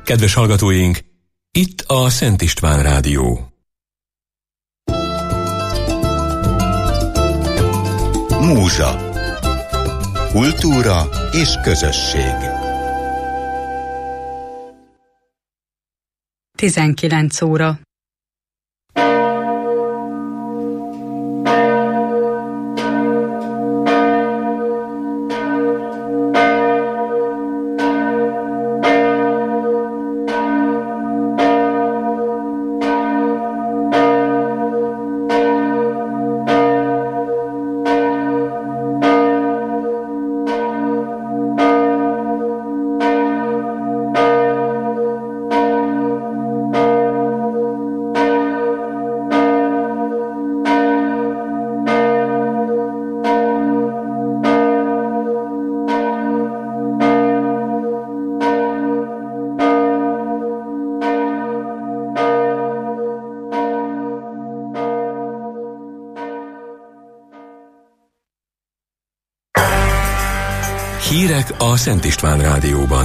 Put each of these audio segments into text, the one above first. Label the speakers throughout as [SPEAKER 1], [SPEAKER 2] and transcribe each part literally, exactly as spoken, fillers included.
[SPEAKER 1] Kedves hallgatóink, itt a Szent István Rádió.
[SPEAKER 2] Múzsa. Kultúra és közösség.
[SPEAKER 3] tizenkilenc óra.
[SPEAKER 1] Hírek a Szent István Rádióban.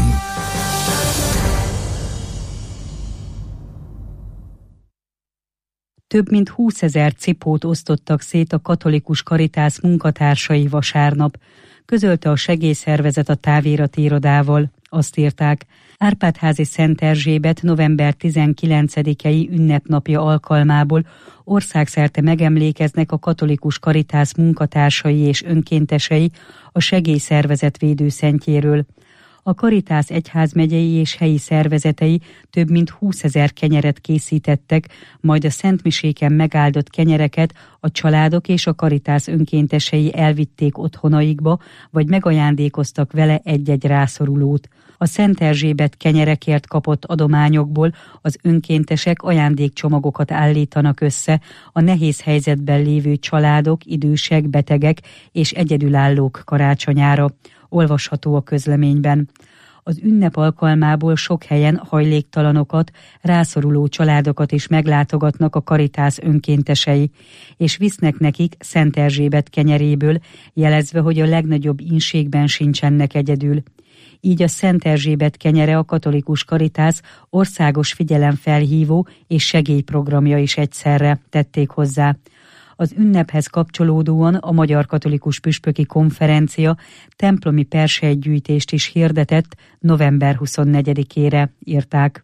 [SPEAKER 3] Több mint húszezer cipót osztottak szét a Katolikus Karitász munkatársai vasárnap, közölte a segélyszervezet a távirati irodával. Azt írták, Árpád-házi Szent Erzsébet november tizenkilencedikei ünnepnapja alkalmából országszerte megemlékeznek a Katolikus Karitász munkatársai és önkéntesei a segélyszervezet védőszentjéről. A Karitász egyházmegyei és helyi szervezetei több mint húszezer kenyeret készítettek, majd a szentmiséken megáldott kenyereket a családok és a Karitász önkéntesei elvitték otthonaikba, vagy megajándékoztak vele egy-egy rászorulót. A Szent Erzsébet kenyerekért kapott adományokból az önkéntesek ajándékcsomagokat állítanak össze a nehéz helyzetben lévő családok, idősek, betegek és egyedülállók karácsonyára. Olvasható a közleményben. Az ünnep alkalmából sok helyen hajléktalanokat, rászoruló családokat is meglátogatnak a Karitász önkéntesei, és visznek nekik Szent Erzsébet kenyeréből, jelezve, hogy a legnagyobb ínségben sincsenek egyedül. Így a Szent Erzsébet kenyere a Katolikus Karitász országos figyelemfelhívó és segélyprogramja is egyszerre, tették hozzá. Az ünnephez kapcsolódóan a Magyar Katolikus Püspöki Konferencia templomi persejgyűjtést is hirdetett november huszonnegyedikére, írták.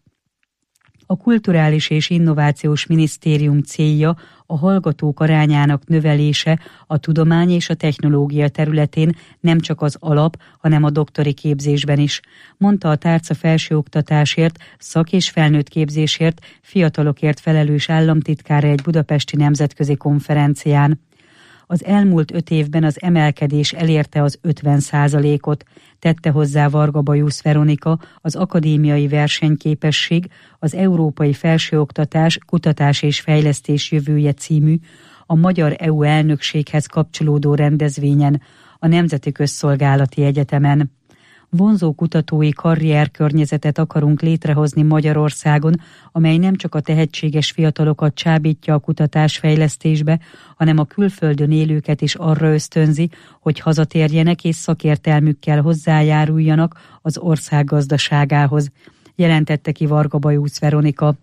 [SPEAKER 3] A Kulturális és Innovációs Minisztérium célja a hallgatók arányának növelése a tudomány és a technológia területén nem csak az alap, hanem a doktori képzésben is, mondta a tárca felsőoktatásért, szak- és felnőtt képzésért, fiatalokért felelős államtitkára egy budapesti nemzetközi konferencián. Az elmúlt öt évben az emelkedés elérte az ötven százalékot, tette hozzá Varga Bajusz Veronika, az akadémiai versenyképesség, az Európai Felsőoktatás, Kutatás és Fejlesztés jövője című, a Magyar é u elnökséghez kapcsolódó rendezvényen, a Nemzeti Közszolgálati Egyetemen. Vonzó kutatói karrierkörnyezetet akarunk létrehozni Magyarországon, amely nem csak a tehetséges fiatalokat csábítja a kutatásfejlesztésbe, hanem a külföldön élőket is arra ösztönzi, hogy hazatérjenek és szakértelmükkel hozzájáruljanak az ország gazdaságához, jelentette ki Varga Bajusz Veronika.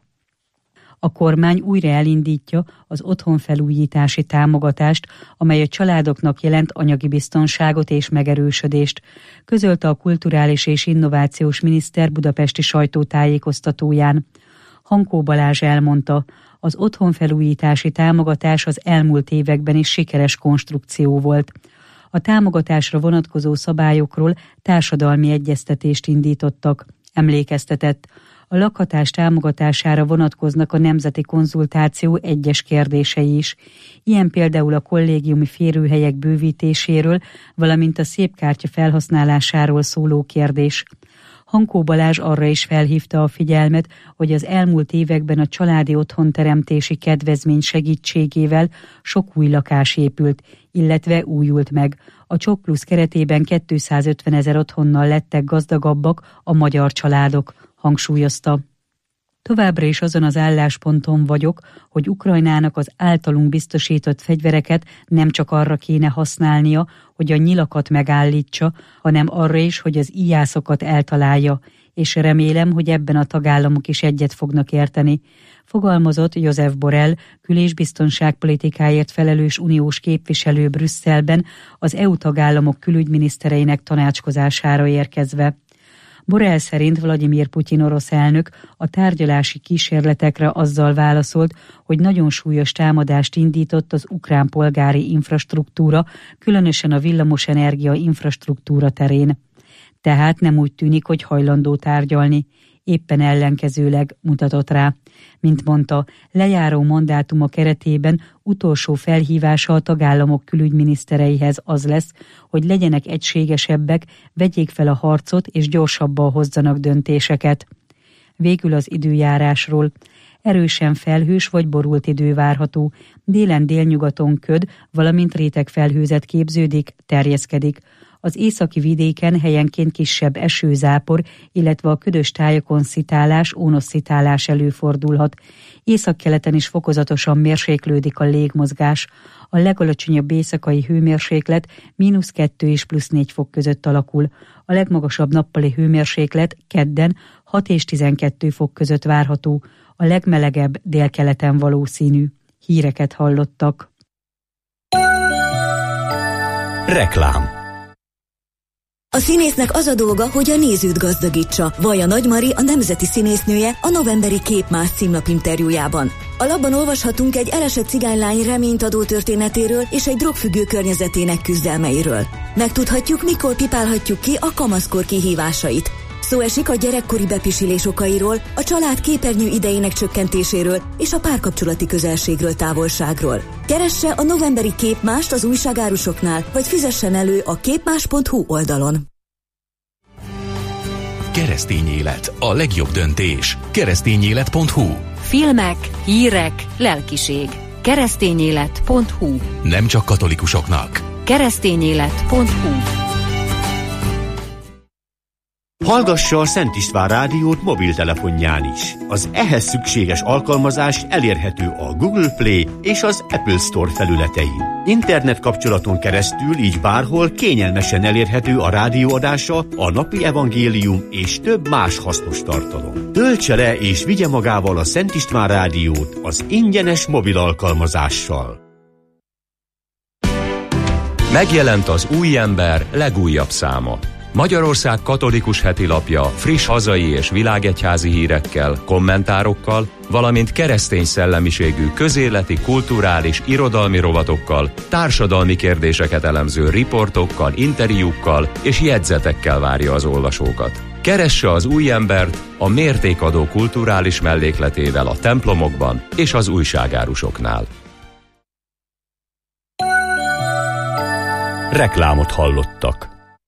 [SPEAKER 3] A kormány újra elindítja az otthonfelújítási támogatást, amely a családoknak jelent anyagi biztonságot és megerősödést, közölte a Kulturális és Innovációs Miniszter budapesti sajtótájékoztatóján. Hankó Balázs elmondta, az otthonfelújítási támogatás az elmúlt években is sikeres konstrukció volt. A támogatásra vonatkozó szabályokról társadalmi egyeztetést indítottak, emlékeztetett. A lakhatás támogatására vonatkoznak a nemzeti konzultáció egyes kérdései is. Ilyen például a kollégiumi férőhelyek bővítéséről, valamint a szépkártya felhasználásáról szóló kérdés. Hankó Balázs arra is felhívta a figyelmet, hogy az elmúlt években a családi otthonteremtési kedvezmény segítségével sok új lakás épült, illetve újult meg. A Csok Plusz keretében kétszázötvenezer otthonnal lettek gazdagabbak a magyar családok, hangsúlyozta. Továbbra is azon az állásponton vagyok, hogy Ukrajnának az általunk biztosított fegyvereket nem csak arra kéne használnia, hogy a nyilakat megállítsa, hanem arra is, hogy az íjászokat eltalálja, és remélem, hogy ebben a tagállamok is egyet fognak érteni, fogalmazott Josep Borrell, kül- és biztonságpolitikáért felelős uniós képviselő Brüsszelben az é u tagállamok külügyminisztereinek tanácskozására érkezve. Borrell szerint Vladimir Putyin orosz elnök a tárgyalási kísérletekre azzal válaszolt, hogy nagyon súlyos támadást indított az ukrán polgári infrastruktúra, különösen a villamosenergia infrastruktúra terén. Tehát nem úgy tűnik, hogy hajlandó tárgyalni. Éppen ellenkezőleg mutatott rá. Mint mondta, lejáró mandátuma keretében utolsó felhívása a tagállamok külügyminisztereihez az lesz, hogy legyenek egységesebbek, vegyék fel a harcot és gyorsabban hozzanak döntéseket. Végül az időjárásról. Erősen felhős vagy borult idő várható, délen délnyugaton köd, valamint rétegfelhőzet képződik, terjeszkedik. Az északi vidéken helyenként kisebb esőzápor, illetve a ködös tájakon szitálás, ónosszitálás előfordulhat. Északkeleten is fokozatosan mérséklődik a légmozgás. A legalacsonyabb éjszakai hőmérséklet mínusz kettő és plusz négy fok között alakul. A legmagasabb nappali hőmérséklet kedden hat és tizenkettő fok között várható. A legmelegebb délkeleten valószínű. Híreket hallottak.
[SPEAKER 2] Reklám.
[SPEAKER 4] A színésznek az a dolga, hogy a nézőt gazdagítsa. Vajja Nagy Mari, a nemzeti színésznője a novemberi Képmás címlapinterjújában. A labban olvashatunk egy elesett cigánylány reményt adó történetéről és egy drogfüggő környezetének küzdelmeiről. Megtudhatjuk, mikor pipálhatjuk ki a kamaszkor kihívásait. Szó esik a gyerekkori bepisilés okairól, a család képernyő idejének csökkentéséről és a párkapcsolati közelségről, távolságról. Keresse a novemberi Képmást az újságárusoknál, vagy fizessen elő a képmás pont hu oldalon.
[SPEAKER 1] Keresztény élet, a legjobb döntés. keresztényélet pont hu.
[SPEAKER 5] Filmek, hírek, lelkiség. keresztényélet pont hu.
[SPEAKER 1] Nem csak katolikusoknak.
[SPEAKER 5] keresztényélet pont hu.
[SPEAKER 6] Hallgassa a Szent István Rádiót mobiltelefonján is. Az ehhez szükséges alkalmazás elérhető a Google Play és az Apple Store felületein. Internet kapcsolaton keresztül így bárhol kényelmesen elérhető a rádióadása, a napi evangélium és több más hasznos tartalom. Töltse le és vigye magával a Szent István Rádiót az ingyenes mobil alkalmazással.
[SPEAKER 7] Megjelent az Új Ember legújabb száma. Magyarország katolikus hetilapja friss hazai és világegyházi hírekkel, kommentárokkal, valamint keresztény szellemiségű közéleti, kulturális, irodalmi rovatokkal, társadalmi kérdéseket elemző riportokkal, interjúkkal és jegyzetekkel várja az olvasókat. Keresse az Új Embert a mértékadó kulturális mellékletével a templomokban és az újságárusoknál.
[SPEAKER 2] Reklámot hallottak.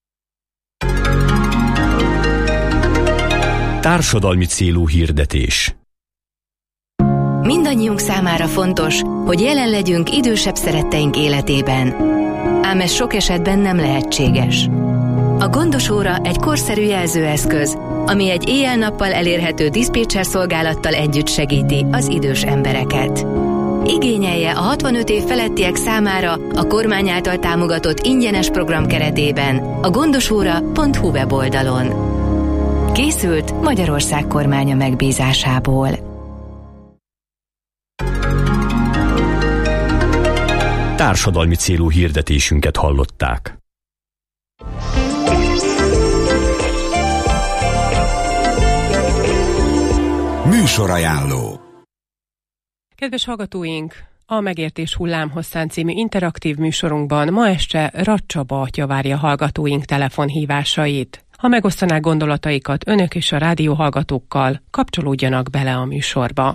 [SPEAKER 2] Társadalmi célú hirdetés.
[SPEAKER 5] Mindannyiunk számára fontos, hogy jelen legyünk idősebb szeretteink életében. Ám ez sok esetben nem lehetséges. A Gondos Óra egy korszerű jelzőeszköz, ami egy éjjel-nappal elérhető diszpécser szolgálattal együtt segíti az idős embereket. Igényelje a hatvanöt év felettiek számára a kormány által támogatott ingyenes program keretében a gondosóra pont hu weboldalon. Készült Magyarország kormánya megbízásából.
[SPEAKER 2] Társadalmi célú hirdetésünket hallották.
[SPEAKER 8] Műsorajánló.
[SPEAKER 9] Kedves hallgatóink! A Megértés hullámhosszán című interaktív műsorunkban ma este Rath Csaba atya várja hallgatóink telefonhívásait. Ha megosztanák gondolataikat önök és a rádióhallgatókkal, kapcsolódjanak bele a műsorba.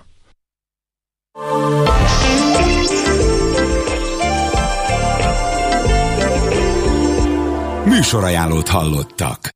[SPEAKER 8] Műsorajánlót hallottak.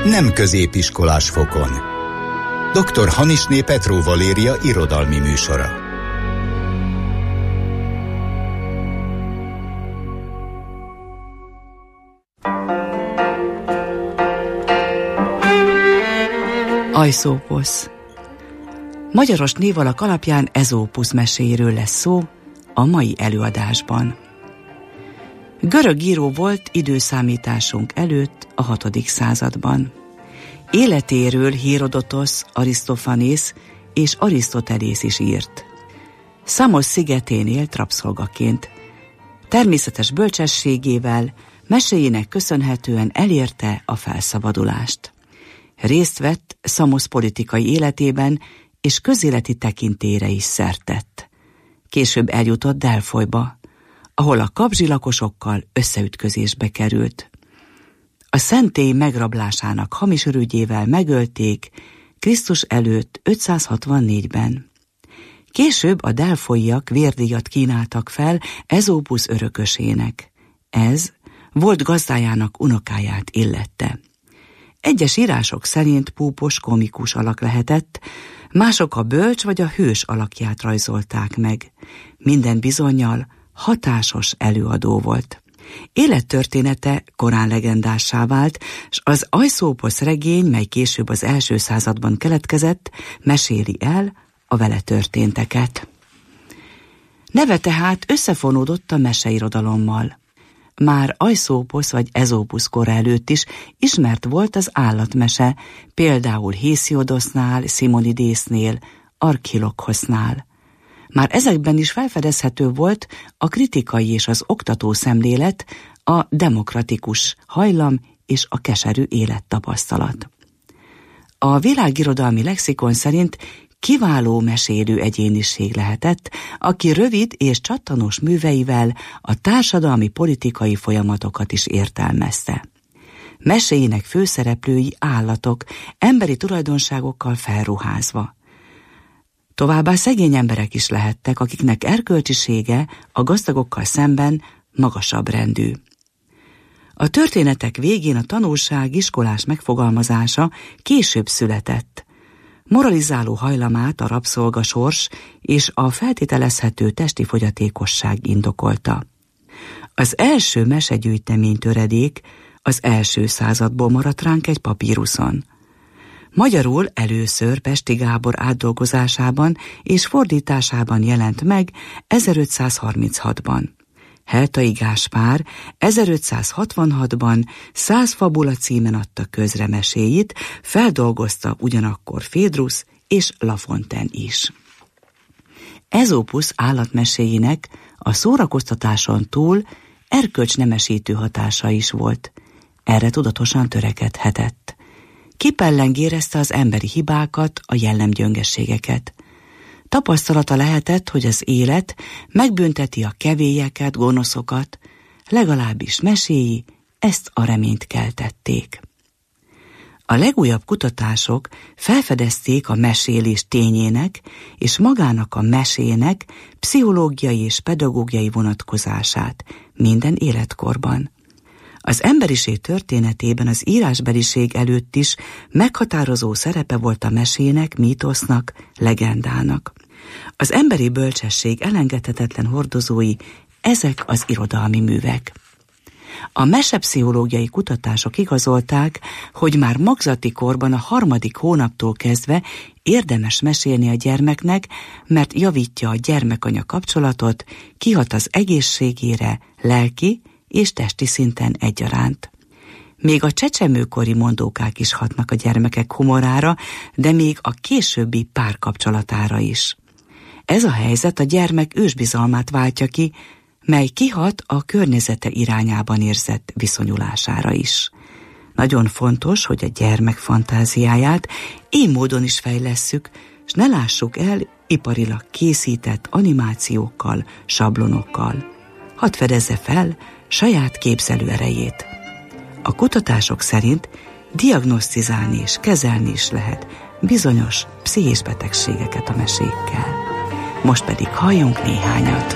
[SPEAKER 8] nem középiskolás fokon. doktor Hanisné Petró Valéria irodalmi műsora.
[SPEAKER 10] Aisóposz. Magyaros névalak alapján Ezópusz meséjéről lesz szó a mai előadásban. Görög író volt időszámításunk előtt a hatodik században. Életéről Hérodotosz, Arisztofanész és Arisztotelész is írt. Szamos szigetén élt rabszolgaként. Természetes bölcsességével, meséjének köszönhetően elérte a felszabadulást. Részt vett Szamosz politikai életében, és közéleti tekintélyre is szert tett. Később eljutott Delfolyba, ahol a kapzsi lakosokkal összeütközésbe került. A szentély megrablásának hamis ürügyével megölték Krisztus előtt ötszázhatvannégyben. Később a delfolyiak vérdíjat kínáltak fel Ezópusz örökösének. Ez volt gazdájának unokáját illette. Egyes írások szerint púpos komikus alak lehetett, mások a bölcs vagy a hős alakját rajzolták meg. Minden bizonnyal hatásos előadó volt. Élettörténete korán legendássá vált, s az Aisóposz regény, mely később az első században keletkezett, meséli el a vele történteket. Neve tehát összefonódott a meseirodalommal. Már Aisóposz vagy Ezópusz kora előtt is ismert volt az állatmese, például Hésiodosznál, Szimonidésznél, Archilokosznál. Már ezekben is felfedezhető volt a kritikai és az oktató szemlélet, a demokratikus hajlam és a keserű élettapasztalat. A világirodalmi lexikon szerint kiváló mesélő egyéniség lehetett, aki rövid és csattanós műveivel a társadalmi politikai folyamatokat is értelmezte. Meséinek főszereplői állatok, emberi tulajdonságokkal felruházva. Továbbá szegény emberek is lehettek, akiknek erkölcsisége a gazdagokkal szemben magasabb rendű. A történetek végén a tanulság iskolás megfogalmazása később született. Moralizáló hajlamát a rabszolgasors és a feltételezhető testi fogyatékosság indokolta. Az első mesegyűjtemény töredék az első századból maradt ránk egy papíruszon. Magyarul először Pesti Gábor átdolgozásában és fordításában jelent meg ezerötszázharminchatban. Heltai Gáspár ezerötszázhatvanhatban Száz fabula címen adta közre meséit, feldolgozta ugyanakkor Phédrusz és La Fontaine is. Ezópusz állatmeséinek a szórakoztatáson túl erkölcsnemesítő hatása is volt. Erre tudatosan törekedhetett. Kipellengérezte az emberi hibákat, a jellemgyöngességeket. Tapasztalata lehetett, hogy az élet megbünteti a kevélyeket, gonoszokat, legalábbis meséi ezt a reményt keltették. A legújabb kutatások felfedezték a mesélés tényének és magának a mesének pszichológiai és pedagógiai vonatkozását minden életkorban. Az emberiség történetében az írásbeliség előtt is meghatározó szerepe volt a mesének, mítosznak, legendának. Az emberi bölcsesség elengedhetetlen hordozói ezek az irodalmi művek. A mesepszichológiai kutatások igazolták, hogy már magzati korban a harmadik hónaptól kezdve érdemes mesélni a gyermeknek, mert javítja a gyermek-anya kapcsolatot, kihat az egészségére, lelki és testi szinten egyaránt. Még a csecsemőkori mondókák is hatnak a gyermekek humorára, de még a későbbi párkapcsolatára is. Ez a helyzet a gyermek ősbizalmát váltja ki, mely kihat a környezete irányában érzett viszonyulására is. Nagyon fontos, hogy a gyermek fantáziáját így módon is fejlesszük, s ne lássuk el iparilag készített animációkkal, sablonokkal. Hadd fedezze fel saját képzelő erejét. A kutatások szerint diagnosztizálni és kezelni is lehet bizonyos pszichés betegségeket a mesékkel. Most pedig halljunk néhányat.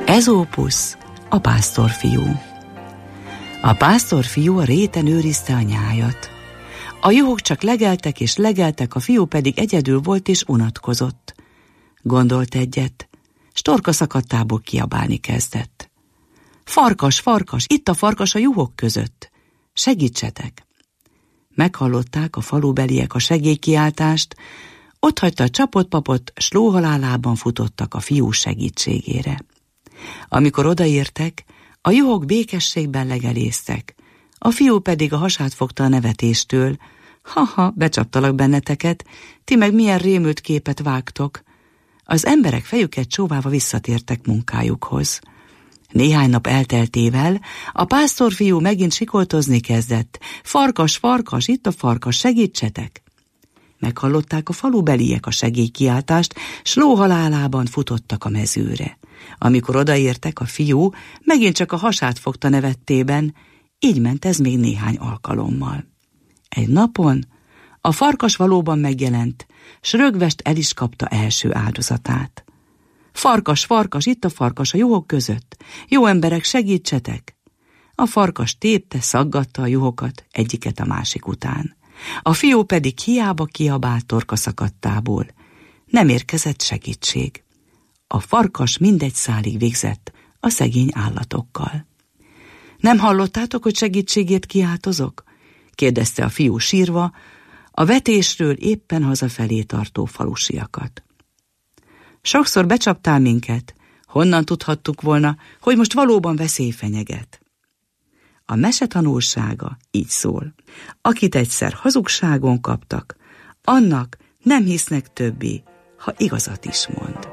[SPEAKER 10] Ezópusz, a pásztorfiú. A pásztorfiú a réten őrizte a nyájat. A juhok csak legeltek és legeltek, a fiú pedig egyedül volt és unatkozott. Gondolt egyet, s torka szakadtából kiabálni kezdett. Farkas, farkas, itt a farkas a juhok között. Segítsetek! Meghallották a falubeliek a segélykiáltást, otthagyta a csapott papot, s lóhalálában futottak a fiú segítségére. Amikor odaértek, a juhok békességben legelésztek, a fiú pedig a hasát fogta a nevetéstől. Ha-ha, becsaptalak benneteket, ti meg milyen rémült képet vágtok. Az emberek fejüket csóválva visszatértek munkájukhoz. Néhány nap elteltével a pásztorfiú megint sikoltozni kezdett. Farkas, farkas, itt a farkas, segítsetek! Meghallották a falubeliek a segélykiáltást, s lóhalálában futottak a mezőre. Amikor odaértek, a fiú megint csak a hasát fogta nevettében, így ment ez még néhány alkalommal. Egy napon a farkas valóban megjelent, s rögvest el is kapta első áldozatát. Farkas, farkas, itt a farkas a juhok között. Jó emberek, segítsetek! A farkas tépte, szaggatta a juhokat, egyiket a másik után. A fiú pedig hiába kiabált torka szakadtából. Nem érkezett segítség. A farkas mindegy szálig végzett a szegény állatokkal. Nem hallottátok, hogy segítségét kiáltozok? Kérdezte a fiú sírva a vetésről éppen hazafelé tartó falusiakat. Sokszor becsaptál minket, honnan tudhattuk volna, hogy most valóban veszély fenyeget? A mese tanulsága így szól. Akit egyszer hazugságon kaptak, annak nem hisznek többé, ha igazat is mond.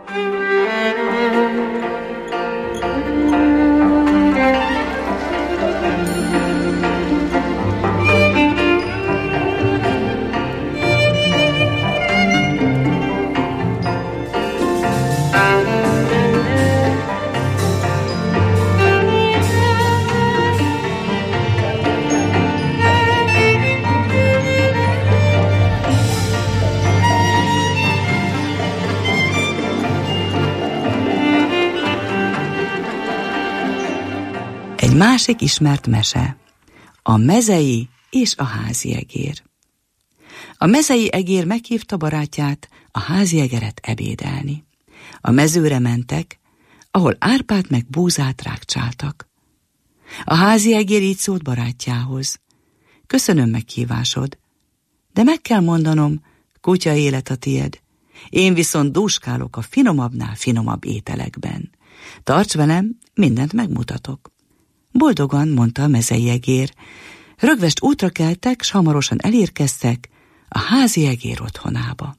[SPEAKER 10] Egy másik ismert mese, a mezei és a házi egér. A mezei egér meghívta barátját, a házi egeret ebédelni. A mezőre mentek, ahol árpát meg búzát rágcsáltak. A házi egér így szólt barátjához. Köszönöm meghívásod, de meg kell mondanom, kutya élet a tied. Én viszont dúskálok a finomabbnál finomabb ételekben. Tarts velem, mindent megmutatok. Boldogan, mondta a mezei egér. Rögvest útra keltek, s hamarosan elérkeztek a házi egér otthonába.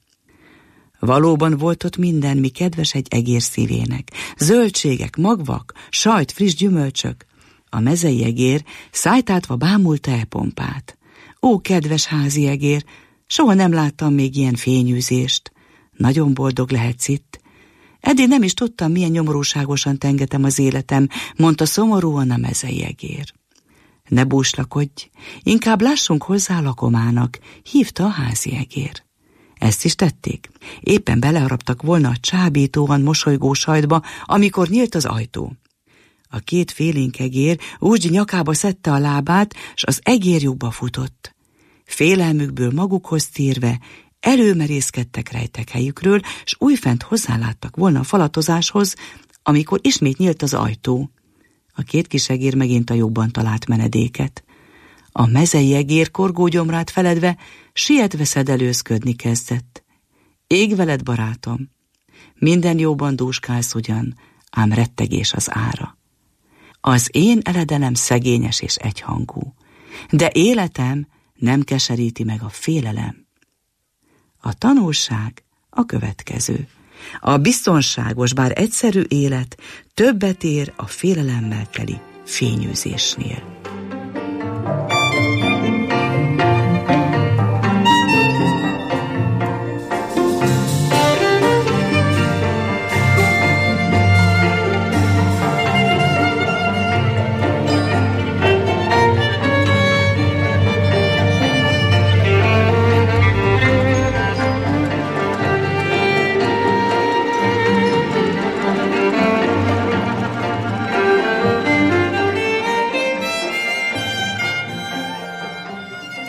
[SPEAKER 10] Valóban volt ott minden, mi kedves egy egér szívének. Zöldségek, magvak, sajt, friss gyümölcsök. A mezei egér szájtátva bámulta e pompát. Ó, kedves házi egér, soha nem láttam még ilyen fényűzést. Nagyon boldog lehetsz itt. Eddig nem is tudtam, milyen nyomorúságosan tengetem az életem, mondta szomorúan a mezei egér. Ne búslakodj, inkább lássunk hozzá lakomának, hívta a házi egér. Ezt is tették. Éppen beleharaptak volna a csábítóan mosolygó sajtba, amikor nyílt az ajtó. A két félénk egér úgy nyakába szedte a lábát, s az egérjukba futott. Félelmükből magukhoz térve, előmerészkedtek rejtek helyükről, s újfent hozzáláttak volna a falatozáshoz, amikor ismét nyílt az ajtó. A két kis egér megint a jobban talált menedéket. A mezei egér korgógyomrát feledve, sietve szedelőzködni kezdett. Ég veled, barátom! Minden jóban dúskálsz ugyan, ám rettegés az ára. Az én eledelem szegényes és egyhangú, de életem nem keseríti meg a félelem. A tanulság a következő. A biztonságos, bár egyszerű élet többet ér a félelemmel teli fényűzésnél.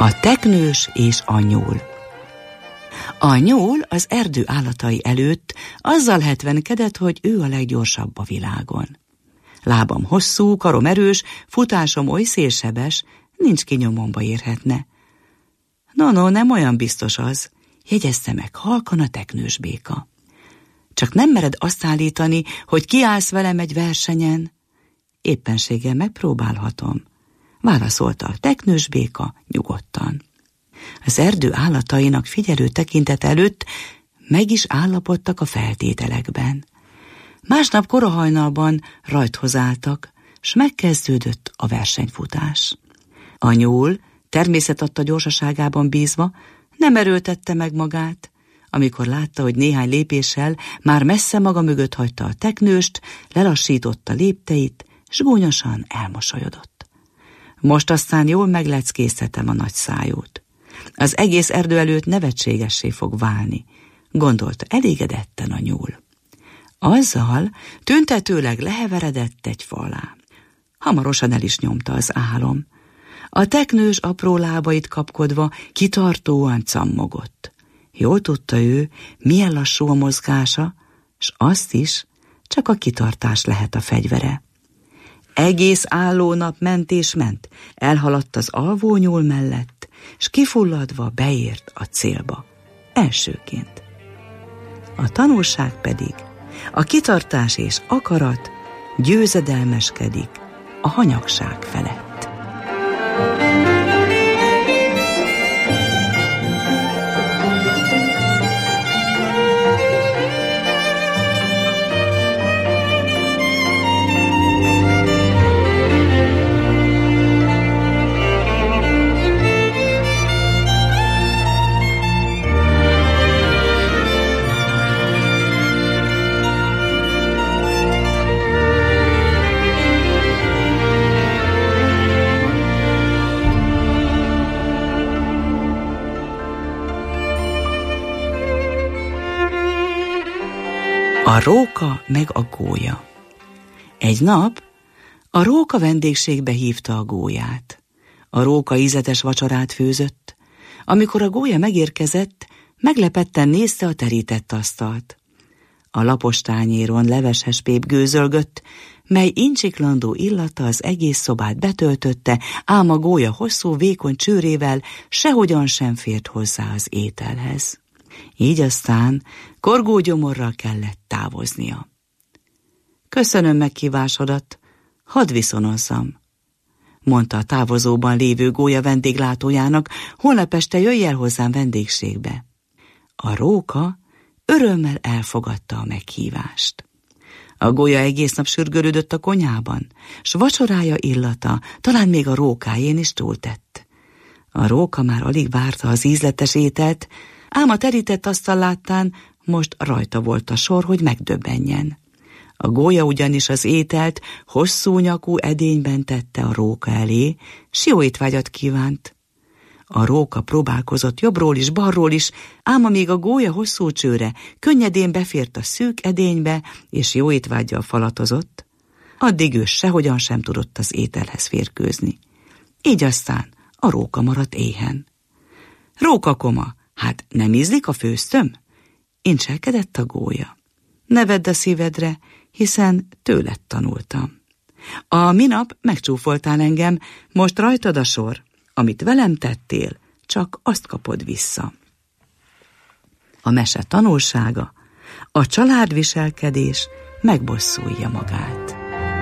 [SPEAKER 10] A teknős és a nyúl. A nyúl az erdő állatai előtt azzal hetvenkedett, hogy ő a leggyorsabb a világon. Lábam hosszú, karom erős, futásom oly szélsebes, nincs ki nyomomba érhetne. No, no, nem olyan biztos az, jegyezte meg halkan a teknős béka. Csak nem mered azt állítani, hogy kiállsz velem egy versenyen? Éppenséggel megpróbálhatom, válaszolta a teknős béka nyugodtan. Az erdő állatainak figyelő tekintet előtt meg is állapodtak a feltételekben. Másnap korahajnalban rajthoz álltak, s megkezdődött a versenyfutás. A nyúl természetadta gyorsaságában bízva nem erőltette meg magát. Amikor látta, hogy néhány lépéssel már messze maga mögött hagyta a teknőst, lelassította lépteit, s gúnyosan elmosolyodott. Most aztán jól megleckéztetem a nagy szájót. Az egész erdő előtt nevetségessé fog válni, gondolta elégedetten a nyúl. Azzal tüntetőleg leheveredett egy fa alá. Hamarosan el is nyomta az álom. A teknős apró lábait kapkodva kitartóan cammogott. Jól tudta ő, milyen lassú a mozgása, s azt is, csak a kitartás lehet a fegyvere. Egész álló nap ment és ment, elhaladt az alvó nyúl mellett, s kifulladva beért a célba, elsőként. A tanulság pedig, a kitartás és akarat győzedelmeskedik a hanyagság felett. A róka meg a gólya. Egy nap a róka vendégségbe hívta a gólyát. A róka ízletes vacsorát főzött. Amikor a gólya megérkezett, meglepetten nézte a terített asztalt. A lapos tányéron leveses pép gőzölgött, mely incsiklandó illata az egész szobát betöltötte, ám a gólya hosszú, vékony csőrével sehogyan sem fért hozzá az ételhez. Így aztán korgógyomorral kellett távoznia. Köszönöm meghívásodat, hadd viszonozzam, mondta a távozóban lévő gólya vendéglátójának, holnap este jöjj el hozzám vendégségbe. A róka örömmel elfogadta a meghívást. A gólya egész nap sürgölődött a konyhában, s vacsorája illata talán még a rókájén is túltett. A róka már alig várta az ízletes ételt, ám a terített asztal láttán most rajta volt a sor, hogy megdöbbenjen. A gólya ugyanis az ételt hosszú nyakú edényben tette a róka elé, s jó étvágyat kívánt. A róka próbálkozott jobbról is, balról is, ám amíg a gólya hosszú csőre könnyedén befért a szűk edénybe, és jó étvággyal falatozott, addig ő sehogyan sem tudott az ételhez férkőzni. Így aztán a róka maradt éhen. Rókakoma, hát nem ízlik a főztöm? Incselkedett a gólya. Ne vedd a szívedre, hiszen tőled tanultam. A minap megcsúfoltál engem, most rajtad a sor. Amit velem tettél, csak azt kapod vissza. A mese tanulsága, a családviselkedés megbosszulja magát.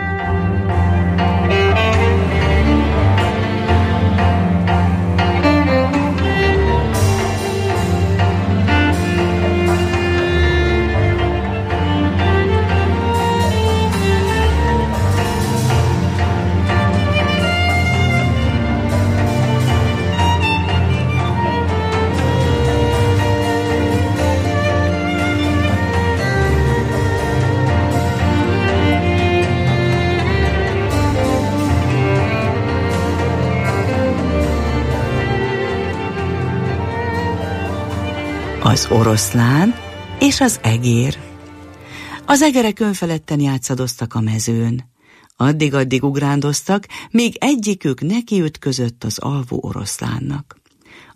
[SPEAKER 10] Az oroszlán és az egér. Az egerek önfeledten játszadoztak a mezőn. Addig-addig ugrándoztak, míg egyikük nekiütközött az alvó oroszlánnak.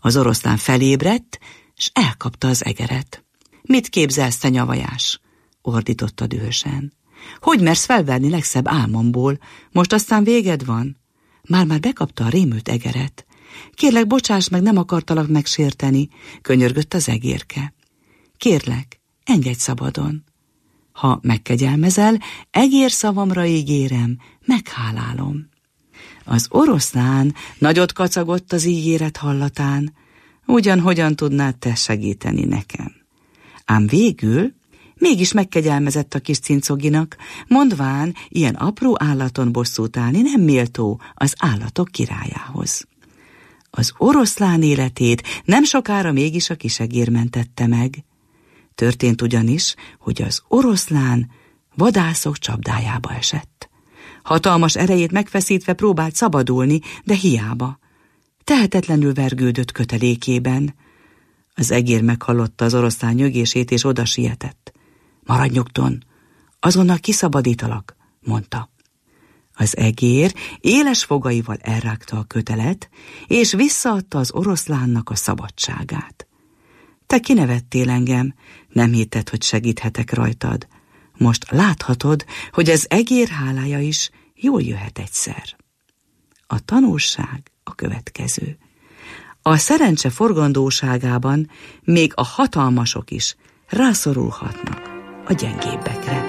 [SPEAKER 10] Az oroszlán felébredt, s elkapta az egeret. Mit képzelsz, te nyavajás? Ordította dühösen. Hogy mersz felverni legszebb álmomból? Most aztán véged van? Már-már bekapta a rémült egeret. Kérlek, bocsáss meg, nem akartalak megsérteni, könyörgött az egérke. Kérlek, engedj szabadon. Ha megkegyelmezel, egér szavamra ígérem, meghálálom. Az oroszlán nagyot kacagott az ígéret hallatán, ugyan hogyan tudnád te segíteni nekem. Ám végül mégis megkegyelmezett a kis cincoginak, mondván, ilyen apró állaton bosszút állni nem méltó az állatok királyához. Az oroszlán életét nem sokára mégis a kisegér mentette meg. Történt ugyanis, hogy az oroszlán vadászok csapdájába esett. Hatalmas erejét megfeszítve próbált szabadulni, de hiába. Tehetetlenül vergődött kötelékében. Az egér meghallotta az oroszlán nyögését, és oda sietett. Maradj nyugton, azonnal kiszabadítalak, mondta. Az egér éles fogaival elrágta a kötelet, és visszaadta az oroszlánnak a szabadságát. Te kinevettél engem, nem hitted, hogy segíthetek rajtad. Most láthatod, hogy az egér hálája is jól jöhet egyszer. A tanulság a következő. A szerencse forgandóságában még a hatalmasok is rászorulhatnak a gyengébbekre.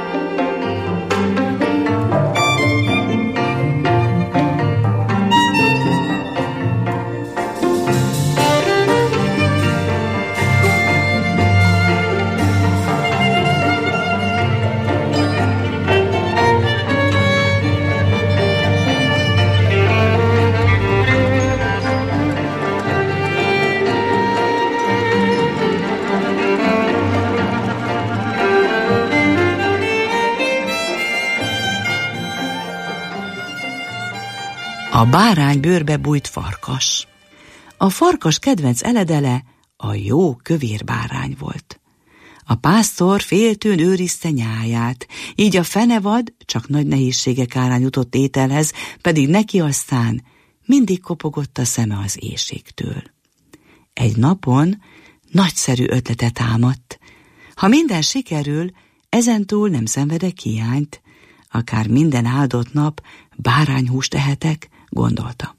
[SPEAKER 10] A bárány bőrbe bújt farkas. A farkas kedvenc eledele a jó kövér bárány volt. A pásztor féltőn őrizte nyáját, így a fenevad csak nagy nehézségek árán jutott ételhez, pedig neki aztán mindig kopogott a szeme az éhségtől. Egy napon nagyszerű ötlete támadt. Ha minden sikerül, ezentúl nem szenvedek hiányt, akár minden áldott nap bárányhúst ehetek, gondolta.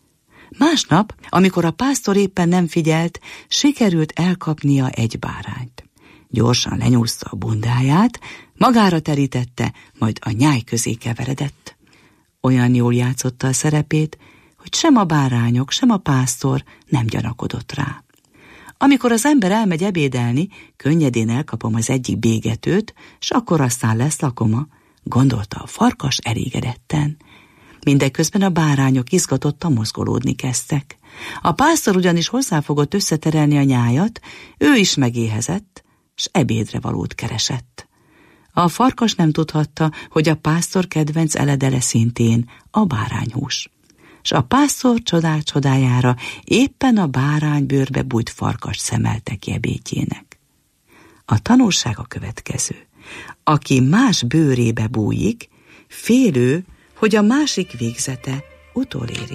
[SPEAKER 10] Másnap, amikor a pásztor éppen nem figyelt, sikerült elkapnia egy bárányt. Gyorsan lenyúzta a bundáját, magára terítette, majd a nyáj közé keveredett. Olyan jól játszotta a szerepét, hogy sem a bárányok, sem a pásztor nem gyanakodott rá. Amikor az ember elmegy ebédelni, könnyedén elkapom az egyik bégetőt, s akkor aztán lesz lakoma, gondolta a farkas elégedetten. Mindeközben a bárányok izgatottan mozgolódni kezdtek. A pásztor ugyanis hozzáfogott összeterelni a nyájat, ő is megéhezett, s ebédre valót keresett. A farkas nem tudhatta, hogy a pásztor kedvenc eledele szintén a bárányhús. S a pásztor csodák csodájára éppen a báránybőrbe bújt farkas szemelte ki ebédjének. A tanulság a következő. Aki más bőrébe bújik, félő, hogy a másik végzete utoléri.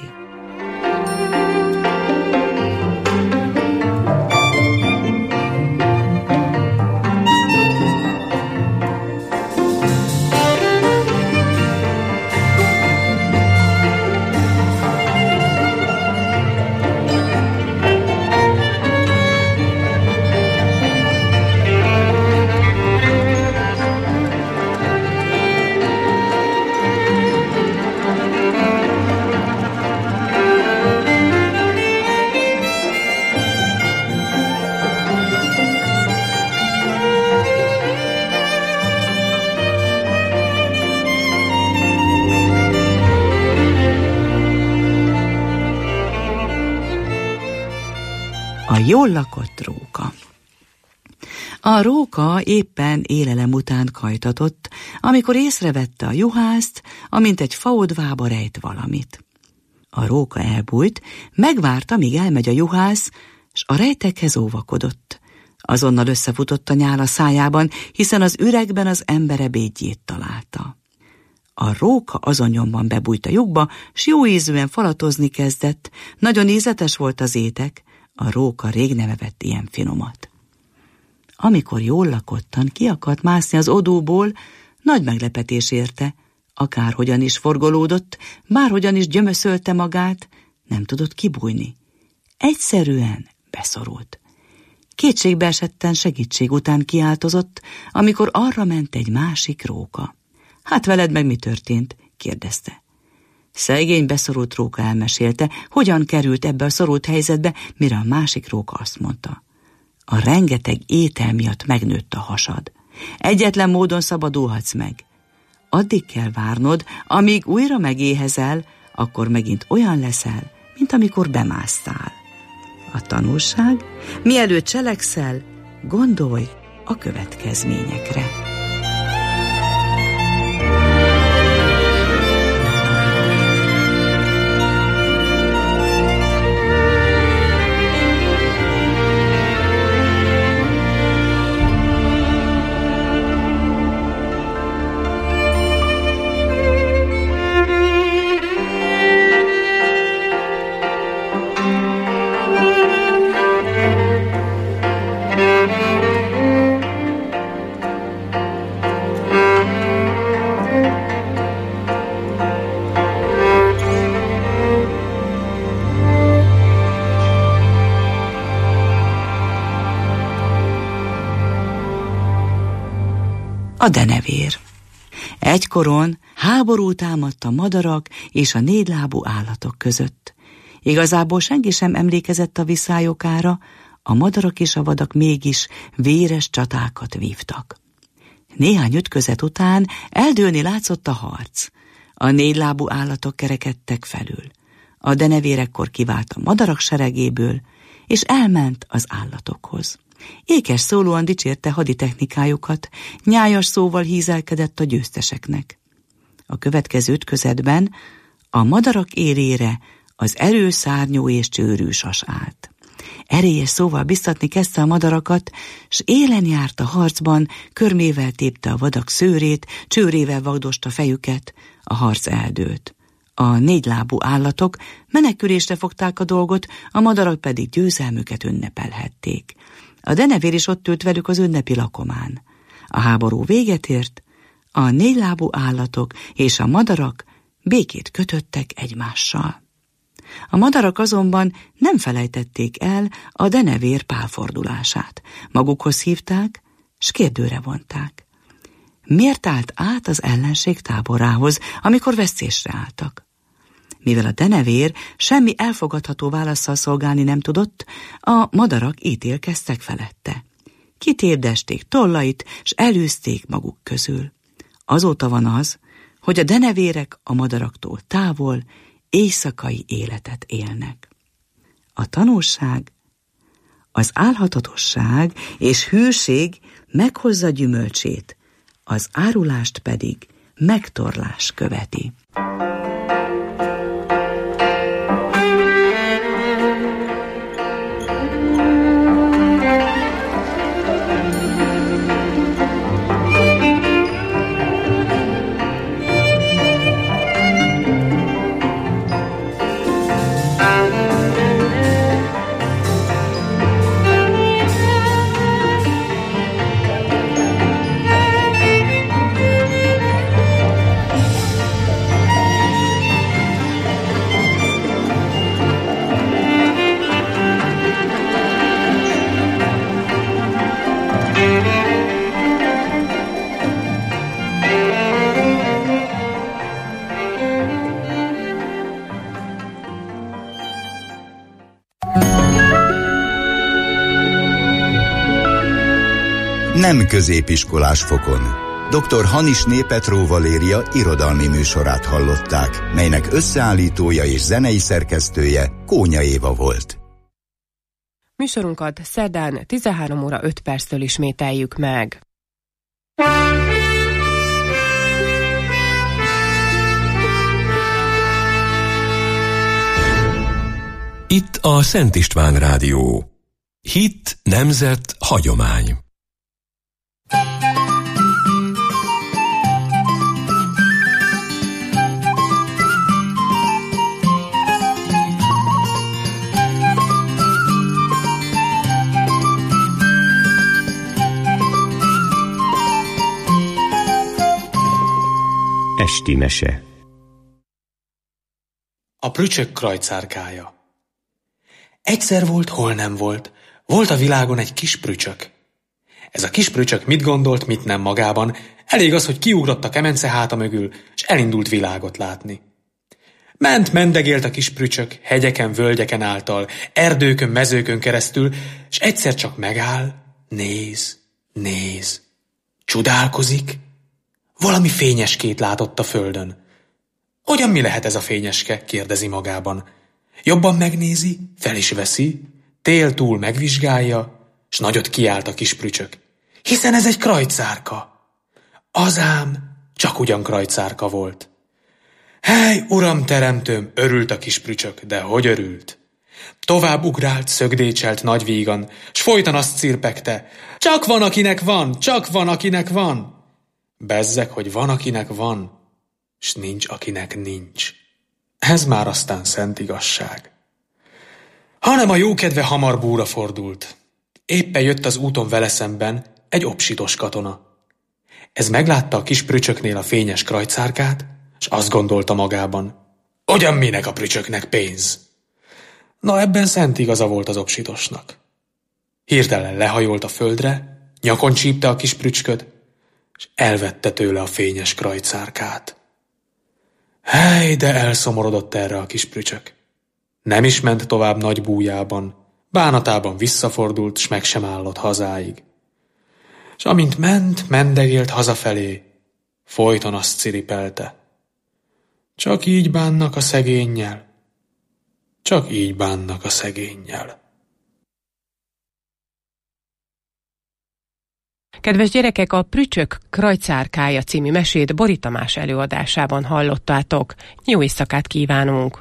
[SPEAKER 10] A jól lakott róka. A róka éppen élelem után kajtatott, amikor észrevette a juhászt, amint egy faodvába rejt valamit. A róka elbújt, megvárta, míg elmegy a juhász, s a rejtekhez óvakodott. Azonnal összefutott a nyál a szájában, hiszen az üregben az ember ebédjét találta. A róka azon nyomban bebújt a lyukba, s jó ízűen falatozni kezdett, nagyon ízletes volt az étek, A róka rég nem evett ilyen finomat. Amikor jól lakottan ki akart mászni az odóból, nagy meglepetés érte, akárhogyan is forgolódott, bárhogyan is gyömöszölte magát, nem tudott kibújni. Egyszerűen beszorult. Kétségbe esetten segítség után kiáltozott, amikor arra ment egy másik róka. Hát veled meg mi történt? Kérdezte. Szegény beszorult róka elmesélte, hogyan került ebbe a szorult helyzetbe, mire a másik róka azt mondta. A rengeteg étel miatt megnőtt a hasad. Egyetlen módon szabadulhatsz meg. Addig kell várnod, amíg újra megéhezel, akkor megint olyan leszel, mint amikor bemásztál. A tanulság? Mielőtt cselekszel, gondolj a következményekre. A denevér. Egykoron háború támadt a madarak és a négylábú állatok között. Igazából senki sem emlékezett a viszályokára, a madarak és a vadak mégis véres csatákat vívtak. Néhány ütközet után eldőlni látszott a harc. A négylábú állatok kerekedtek felül. A denevér ekkor kivált a madarak seregéből, és elment az állatokhoz. Ékes szólóan dicsérte haditechnikájukat, nyájas szóval hízelkedett a győzteseknek. A következő ütközetben a madarak élére az erőszárnyú és csőrű sas állt. Erélyes szóval biztatni kezdte a madarakat, s élen járt a harcban, körmével tépte a vadak szőrét, csőrével vagdosta fejüket, a harc eldőlt. A négylábú állatok menekülésre fogták a dolgot, a madarak pedig győzelmüket ünnepelhették. A denevér is ott ült velük az ünnepi lakomán. A háború véget ért, a négylábú állatok és a madarak békét kötöttek egymással. A madarak azonban nem felejtették el a denevér pálfordulását. Magukhoz hívták, s kérdőre vonták. Miért állt át az ellenség táborához, amikor vesztésre álltak? Mivel a denevér semmi elfogadható válasszal szolgálni nem tudott, a madarak ítélkeztek felette. Kitérdesték tollait, s elűzték maguk közül. Azóta van az, hogy a denevérek a madaraktól távol, éjszakai életet élnek. A tanulság, az álhatatosság és hűség meghozza gyümölcsét, az árulást pedig megtorlás követi.
[SPEAKER 8] Nem középiskolás fokon. doktor Hanisné Petró Valéria irodalmi műsorát hallották, melynek összeállítója és zenei szerkesztője Kónya Éva volt.
[SPEAKER 9] Műsorunkat szerdán tizenhárom óra öt perctől ismételjük meg.
[SPEAKER 1] Itt a Szent István Rádió. Hit, nemzet, hagyomány.
[SPEAKER 6] esti mese.
[SPEAKER 11] A prücsök krajcárkája. Egyszer volt, hol nem volt. Volt a világon egy kis prücsök. Ez a kis prücsök mit gondolt, mit nem magában. Elég az, hogy kiugrott a kemence háta mögül, és elindult világot látni. Ment, mendegélt a kis prücsök, hegyeken, völgyeken által, erdőkön, mezőkön keresztül, és egyszer csak megáll, néz, néz. Csodálkozik. Valami fényeskét látott a földön. Hogyan mi lehet ez a fényeske? Kérdezi magában. Jobban megnézi, fel is veszi, tél túl megvizsgálja, s nagyot kiált a kis prücsök. Hiszen ez egy krajcárka. Azám, csak ugyan krajcárka volt. Hely, uram teremtőm, örült a kis prücsök, de hogy örült? Tovább ugrált, szögdécselt nagy vígan, s folyton azt cirpegte. Csak van, akinek van, csak van, akinek van. Bezzeg, hogy van, akinek van, s nincs, akinek nincs. Ez már aztán szent igazság. Hanem a jókedve hamar búra fordult. Éppen jött az úton vele szemben egy obsitos katona. Ez meglátta a kis prücsöknél a fényes krajcárkát, s azt gondolta magában, hogyan minek a prücsöknek pénz? Na, ebben szent igaza volt az obsitosnak. Hirtelen lehajolt a földre, nyakon csípte a kis prücsköt, és elvette tőle a fényes krajcárkát. Hely, de elszomorodott erre a kis prücsök. Nem is ment tovább nagy bújában, bánatában visszafordult, s meg sem állott hazáig. És amint ment, mendegélt hazafelé, folyton azt ciripelte. Csak így bánnak a szegénnyel, csak így bánnak a szegénnyel.
[SPEAKER 9] Kedves gyerekek, a Prücsök krajcárkája című mesét Bori Tamás előadásában hallottátok. Jó éjszakát kívánunk!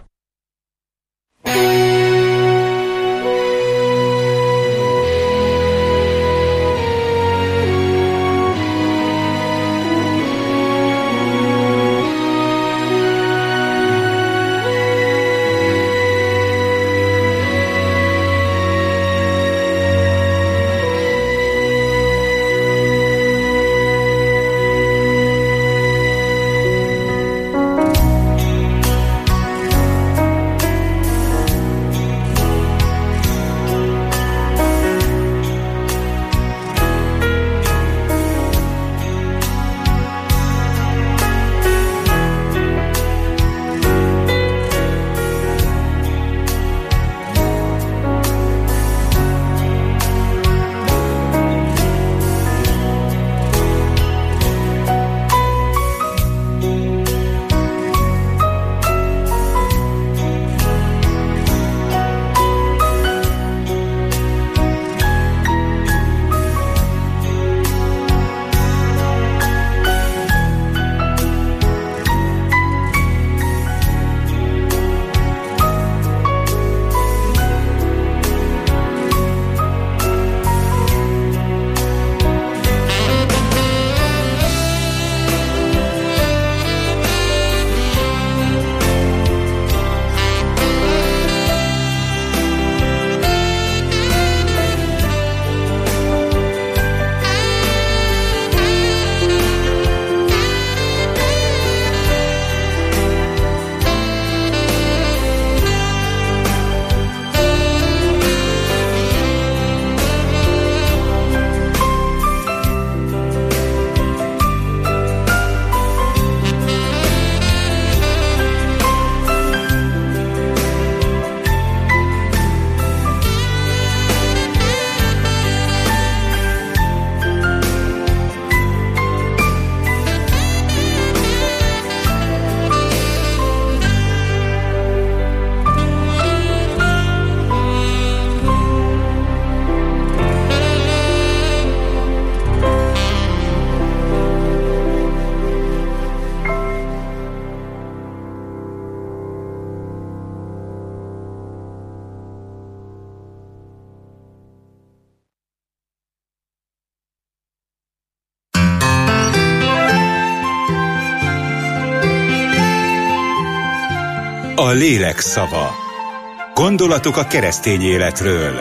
[SPEAKER 12] A lélek szava. Gondolatok a keresztény életről.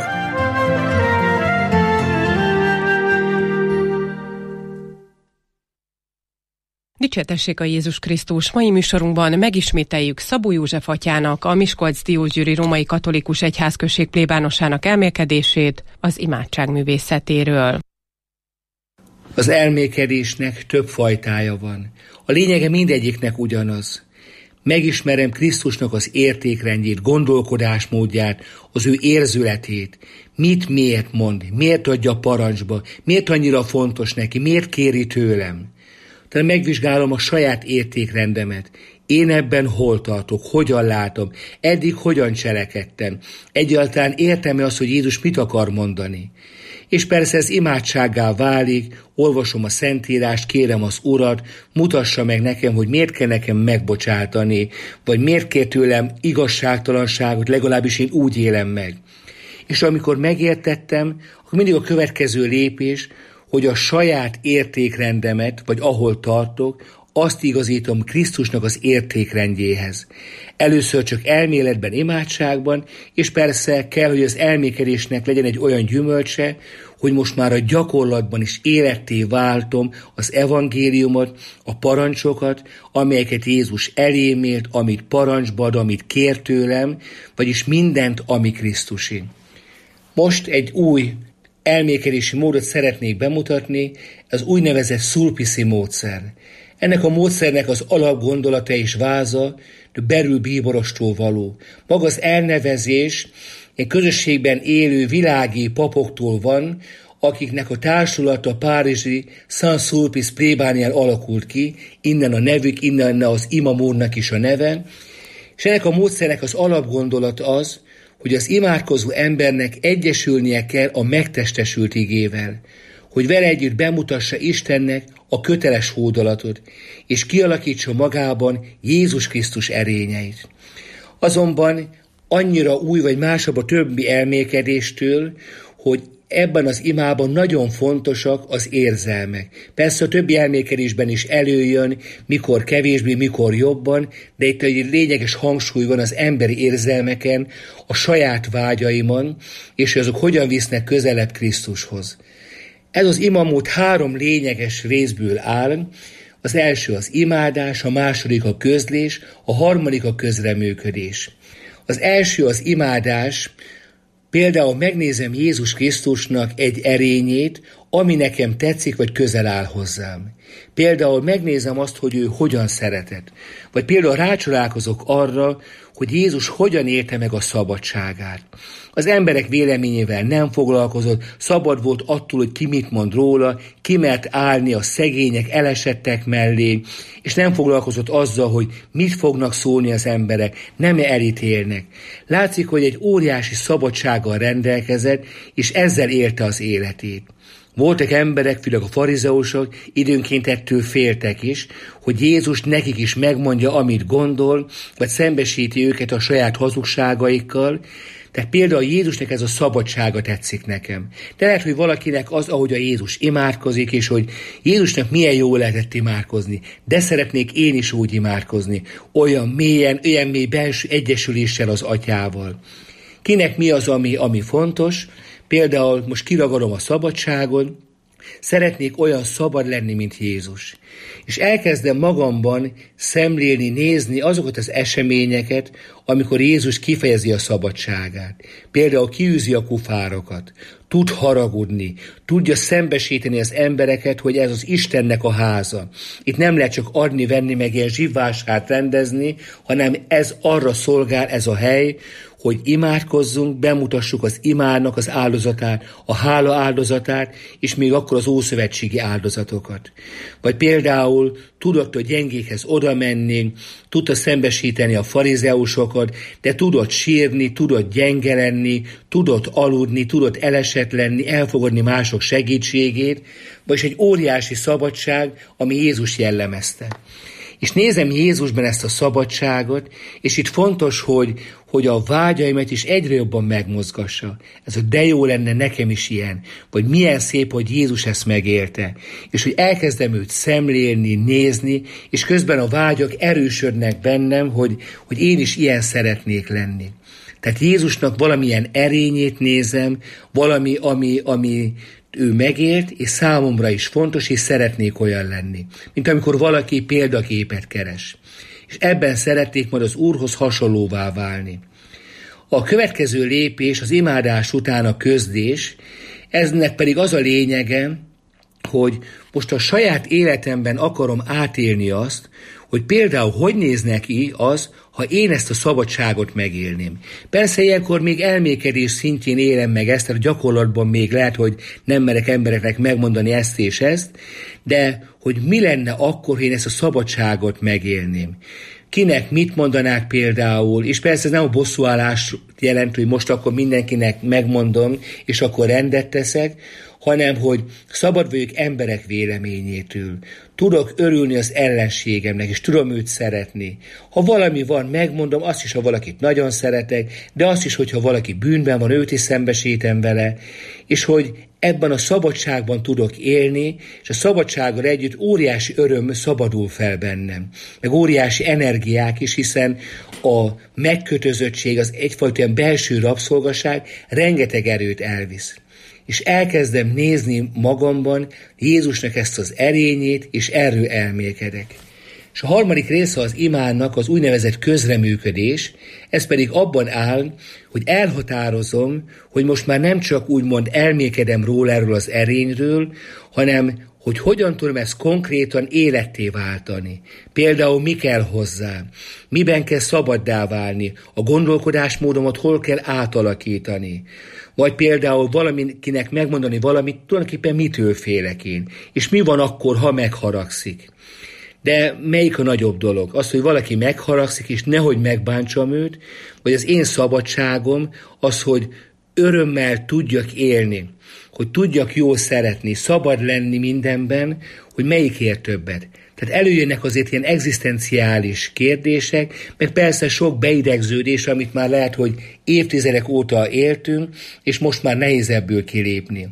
[SPEAKER 9] Dicsértessék a Jézus Krisztus! Mai műsorunkban megismételjük Szabó József atyának, a Miskolc-Diósgyőri Római Katolikus Egyházközség plébánosának elmélkedését az imádság művészetéről.
[SPEAKER 13] Az elmélkedésnek több fajtája van. A lényege mindegyiknek ugyanaz. Megismerem Krisztusnak az értékrendjét, gondolkodásmódját, az ő érzületét. Mit miért mond, miért adja parancsba, miért annyira fontos neki, miért kéri tőlem. Tehát megvizsgálom a saját értékrendemet. Én ebben hol tartok, hogyan látom, eddig hogyan cselekedtem. Egyáltalán értem-e azt, hogy Jézus mit akar mondani. És persze ez imádsággá válik, olvasom a Szentírást, kérem az Urat, mutassa meg nekem, hogy miért kell nekem megbocsátani, vagy miért kér tőlem igazságtalanságot, legalábbis én úgy élem meg. És amikor megértettem, akkor mindig a következő lépés, hogy a saját értékrendemet, vagy ahol tartok, azt igazítom Krisztusnak az értékrendjéhez. Először csak elméletben, imádságban, és persze kell, hogy az elmékedésnek legyen egy olyan gyümölcse, hogy most már a gyakorlatban is életté váltom az evangéliumot, a parancsokat, amelyeket Jézus elém élt, amit parancsba ad, amit kér tőlem, vagyis mindent, ami Krisztusi. Most egy új elmékedési módot szeretnék bemutatni, az úgynevezett szulpiszi módszer. Ennek a módszernek az alapgondolata és váza belül bíborostól való. Maga az elnevezés egy közösségben élő világi papoktól van, akiknek a társulata párizsi Saint-Sulpice plébánián alakult ki, innen a nevük, innen az imam úrnak is a neve, és ennek a módszernek az alapgondolat az, hogy az imádkozó embernek egyesülnie kell a megtestesült igével, hogy vele együtt bemutassa Istennek a köteles hódolatot, és kialakítsa magában Jézus Krisztus erényeit. Azonban annyira új vagy másabb a többi elmélkedéstől, hogy ebben az imában nagyon fontosak az érzelmek. Persze a többi elmélkedésben is előjön, mikor kevésbé, mikor jobban, de itt egy lényeges hangsúly van az emberi érzelmeken, a saját vágyaimon, és hogy azok hogyan visznek közelebb Krisztushoz. Ez az imamód három lényeges részből áll. Az első az imádás, a második a közlés, a harmadik a közreműködés. Az első az imádás, például megnézem Jézus Krisztusnak egy erényét, ami nekem tetszik, vagy közel áll hozzám. Például megnézem azt, hogy ő hogyan szeretett. Vagy például rácsodálkozok arra, hogy Jézus hogyan élte meg a szabadságát. Az emberek véleményével nem foglalkozott, szabad volt attól, hogy ki mit mond róla, ki mert állni a szegények, elesettek mellé, és nem foglalkozott azzal, hogy mit fognak szólni az emberek, nem elítélnek. Látszik, hogy egy óriási szabadsággal rendelkezett, és ezzel élte az életét. Voltak emberek, főleg a farizeusok, időnként ettől féltek is, hogy Jézus nekik is megmondja, amit gondol, vagy szembesíti őket a saját hazugságaikkal. Tehát például Jézusnak ez a szabadsága tetszik nekem. De lehet, hogy valakinek az, ahogy a Jézus imádkozik, és hogy Jézusnak milyen jó lehetett imádkozni, de szeretnék én is úgy imádkozni, olyan mélyen, olyan mély belső egyesüléssel az atyával. Kinek mi az, ami, ami fontos? Például most kiragadom a szabadságot, szeretnék olyan szabad lenni, mint Jézus. És elkezdem magamban szemlélni, nézni azokat az eseményeket, amikor Jézus kifejezi a szabadságát. Például kiűzi a kufárokat, tud haragudni, tudja szembesíteni az embereket, hogy ez az Istennek a háza. Itt nem lehet csak adni, venni, meg ilyen zsivvásárt rendezni, hanem ez arra szolgál, ez a hely, hogy imádkozzunk, bemutassuk az imádnak az áldozatát, a hála áldozatát, és még akkor az ószövetségi áldozatokat. Vagy például tudott a gyengékhez oda menni, tudta szembesíteni a farizeusokat, de tudott sírni, tudott gyenge lenni, tudott aludni, tudott elesett lenni, elfogadni mások segítségét, vagyis egy óriási szabadság, ami Jézus jellemezte. És nézem Jézusban ezt a szabadságot, és itt fontos, hogy, hogy a vágyaimat is egyre jobban megmozgassa. Ez a de jó lenne nekem is ilyen, vagy milyen szép, hogy Jézus ezt megélte. És hogy elkezdem őt szemlélni, nézni, és közben a vágyak erősödnek bennem, hogy, hogy én is ilyen szeretnék lenni. Tehát Jézusnak valamilyen erényét nézem, valami, ami, ami ő megélt, és számomra is fontos, és szeretnék olyan lenni. Mint amikor valaki példaképet keres. És ebben szeretnék majd az Úrhoz hasonlóvá válni. A következő lépés az imádás után a közdés, eznek pedig az a lényege, hogy most a saját életemben akarom átélni azt, hogy például hogy néz neki az, ha én ezt a szabadságot megélném. Persze ilyenkor még elmékedés szintjén élem meg ezt, tehát gyakorlatban még lehet, hogy nem merek embereknek megmondani ezt és ezt, de hogy mi lenne akkor, ha én ezt a szabadságot megélném. Kinek mit mondanák például, és persze ez nem a bosszúállás jelent, hogy most akkor mindenkinek megmondom, és akkor rendet teszek, hanem hogy szabad vagyok emberek véleményétől. Tudok örülni az ellenségemnek, és tudom őt szeretni. Ha valami van, megmondom, azt is, ha valakit nagyon szeretek, de azt is, hogyha valaki bűnben van, őt is szembesítem vele, és hogy ebben a szabadságban tudok élni, és a szabadsággal együtt óriási öröm szabadul fel bennem. Meg óriási energiák is, hiszen a megkötözöttség, az egyfajta belső rabszolgaság rengeteg erőt elvisz. És elkezdem nézni magamban Jézusnak ezt az erényét, és erről elmélkedek. És a harmadik része az imádnak az úgynevezett közreműködés, ez pedig abban áll, hogy elhatározom, hogy most már nem csak úgymond elmélkedem róla erről az erényről, hanem hogy hogyan tudom ezt konkrétan életté váltani. Például mi kell hozzá, miben kell szabaddá válni, a gondolkodásmódomat hol kell átalakítani. Vagy például valamikinek megmondani valamit, tulajdonképpen mitől félek én, és mi van akkor, ha megharagszik. De melyik a nagyobb dolog? Az, hogy valaki megharagszik, és nehogy megbántsam őt, vagy az én szabadságom az, hogy örömmel tudjak élni, hogy tudjak jól szeretni, szabad lenni mindenben, hogy melyikért többet. Tehát előjönnek azért ilyen egzisztenciális kérdések, meg persze sok beidegződés, amit már lehet, hogy évtizedek óta éltünk, és most már nehéz ebből kilépni.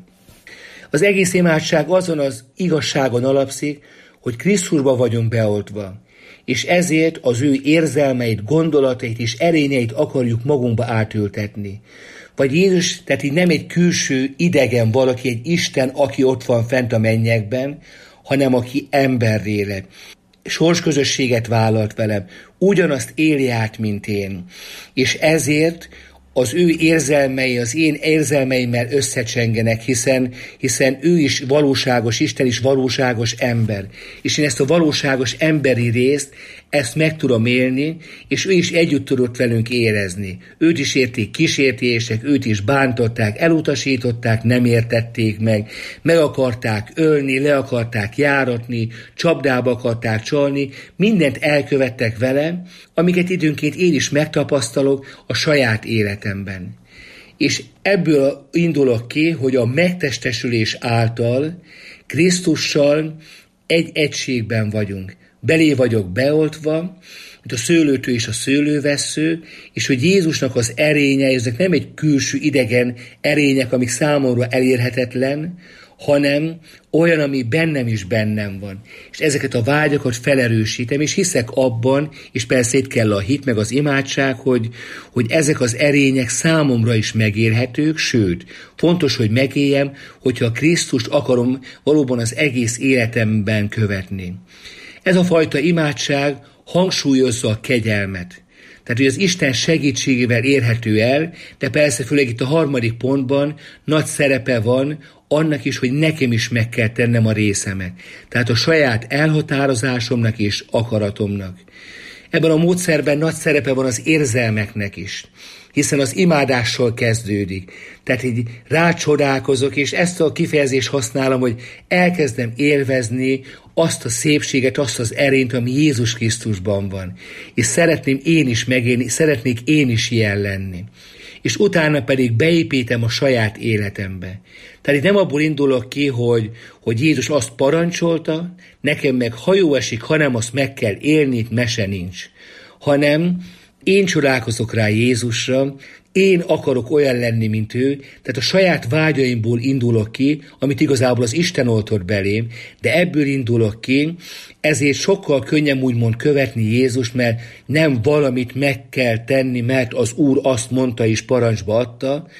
[SPEAKER 13] Az egész imádság azon az igazságon alapszik, hogy Krisztusba vagyunk beoltva, és ezért az ő érzelmeit, gondolatait és erényeit akarjuk magunkba átültetni. Vagy Jézus, tehát így nem egy külső idegen valaki, egy Isten, aki ott van fent a mennyekben, hanem aki emberré lett. Sorsközösséget vállalt velem, ugyanazt éli át, mint én. És ezért az ő érzelmei az én érzelmeimmel összecsengenek, hiszen, hiszen ő is valóságos, Isten is valóságos ember. És én ezt a valóságos emberi részt, ezt meg tudom élni, és ő is együtt tudott velünk érezni. Őt is érték kísértések, őt is bántották, elutasították, nem értették meg, meg akarták ölni, le akarták járatni, csapdába akarták csalni, mindent elkövettek vele, amiket időnként én is megtapasztalok a saját életemben. És ebből indulok ki, hogy a megtestesülés által Krisztussal egy egységben vagyunk. Belé vagyok beoltva, mint a szőlőtő és a szőlővessző, és hogy Jézusnak az erénye, ezek nem egy külső idegen erények, amik számomra elérhetetlen, hanem olyan, ami bennem is bennem van. És ezeket a vágyakat felerősítem, és hiszek abban, és persze itt kell a hit, meg az imádság, hogy, hogy ezek az erények számomra is megélhetők, sőt, fontos, hogy megéljem, hogyha Krisztust akarom valóban az egész életemben követni. Ez a fajta imádság hangsúlyozza a kegyelmet. Tehát, hogy az Isten segítségével érhető el, de persze főleg itt a harmadik pontban nagy szerepe van annak is, hogy nekem is meg kell tennem a részemet. Tehát a saját elhatározásomnak és akaratomnak. Ebben a módszerben nagy szerepe van az érzelmeknek is, hiszen az imádással kezdődik. Tehát így rácsodálkozok, és ezt a kifejezést használom, hogy elkezdem élvezni azt a szépséget, azt az erényt, ami Jézus Krisztusban van. És szeretném én is megélni, szeretnék én is ilyen lenni. És utána pedig beépítem a saját életembe. Tehát itt nem abból indulok ki, hogy, hogy Jézus azt parancsolta, nekem meg ha jó esik, hanem azt meg kell élni, itt mese nincs. Hanem én csodálkozok rá Jézusra, én akarok olyan lenni, mint ő, tehát a saját vágyaimból indulok ki, amit igazából az Isten oltott belém, de ebből indulok ki, ezért sokkal könnyebb úgymond követni Jézust, mert nem valamit meg kell tenni, mert az Úr azt mondta és parancsba adta,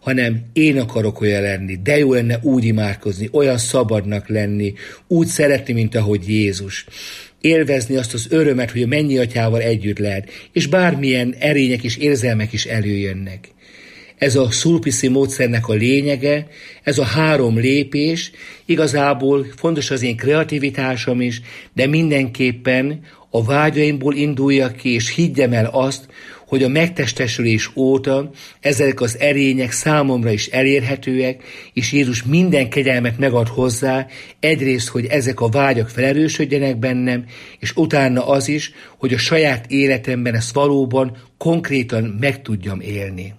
[SPEAKER 13] hanem én akarok olyan lenni, de jó lenne úgy imádkozni, olyan szabadnak lenni, úgy szeretni, mint ahogy Jézus. Élvezni azt az örömet, hogy a mennyi atyával együtt lehet, és bármilyen erények és érzelmek is előjönnek. Ez a szulpiszi módszernek a lényege, ez a három lépés, igazából fontos az én kreativitásom is, de mindenképpen a vágyaimból induljak ki, és higgyem el azt, hogy a megtestesülés óta ezek az erények számomra is elérhetőek, és Jézus minden kegyelmet megad hozzá, egyrészt, hogy ezek a vágyak felerősödjenek bennem, és utána az is, hogy a saját életemben ezt valóban konkrétan meg tudjam élni.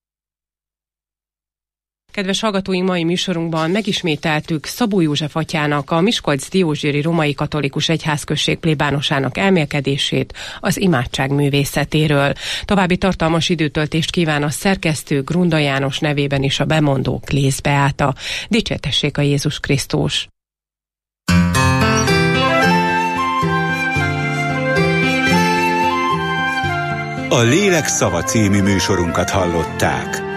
[SPEAKER 9] Kedves hallgatóink, mai műsorunkban megismételtük Szabó József atyának, a Miskolc-Diózsgyőri Római Katolikus Egyházközség plébánosának elmélkedését az imádság művészetéről. További tartalmas időtöltést kíván a szerkesztő Grunda János nevében is a bemondó Klész Beáta. Dicsértessék a Jézus Krisztus!
[SPEAKER 12] A Lélek szava című műsorunkat hallották.